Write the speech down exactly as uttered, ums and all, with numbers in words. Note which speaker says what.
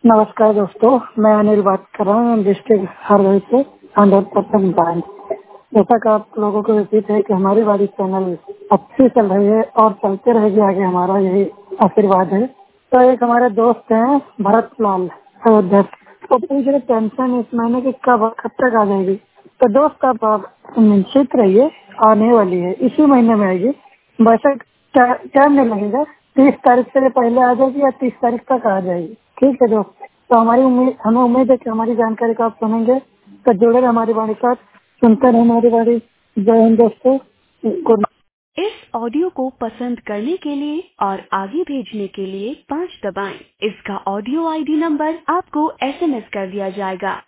Speaker 1: नमस्कार दोस्तों, मैं अनिल बात कर रहा हूँ डिस्ट्रिक्ट हरदोई से हंड्रेड परसेंट ब्रांड। जैसा कि आप लोगों को उचित है कि हमारी वाली चैनल अच्छी चल रही है और चलते रहेगी आगे, हमारा यही आशीर्वाद है। तो एक हमारे दोस्त हैं भरत लाल अयोध्या, तो पूछ रहे पेंशन इस महीने की कब कब तक आ जाएगी। तो दोस्त आप निश्चित रहिए, आने वाली है, इसी महीने में आएगी। वैसे टाइम नहीं लगेगा, तीस तारीख से पहले आ जाएगी या तीस तारीख तक आ जाएगी। ठीक है दोस्त, तो हमारी उम्मीद हमें उम्मीद है कि हमारी जानकारी को आप सुनेंगे, तो जुड़े रहे हमारी वाणी साथ, सुनते रहे हमारी वाणी। जय हिंद दोस्तों, गुड।
Speaker 2: इस ऑडियो को पसंद करने के लिए और आगे भेजने के लिए पाँच दबाएं। इसका ऑडियो आईडी नंबर आपको एसएमएस कर दिया जाएगा।